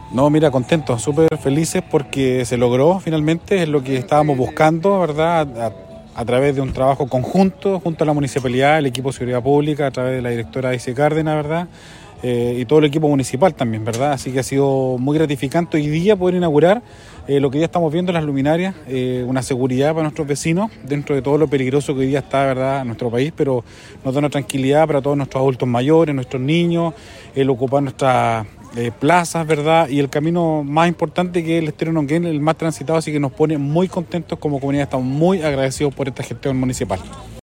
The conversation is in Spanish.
No, mira, contentos, súper felices porque se logró finalmente, es lo que estábamos buscando, ¿verdad? A través de un trabajo conjunto, junto a la municipalidad, el equipo de seguridad pública, a través de la directora Ice Cárdenas, ¿verdad? Y todo el equipo municipal también, ¿verdad? Así que ha sido muy gratificante hoy día poder inaugurar lo que ya estamos viendo en las luminarias, una seguridad para nuestros vecinos, dentro de todo lo peligroso que hoy día está, ¿verdad?, en nuestro país, pero nos da una tranquilidad para todos nuestros adultos mayores, nuestros niños, el ocupar nuestras plazas, ¿verdad? Y el camino más importante, que es el Estero Nonguén, el más transitado, así que nos pone muy contentos como comunidad, estamos muy agradecidos por esta gestión municipal.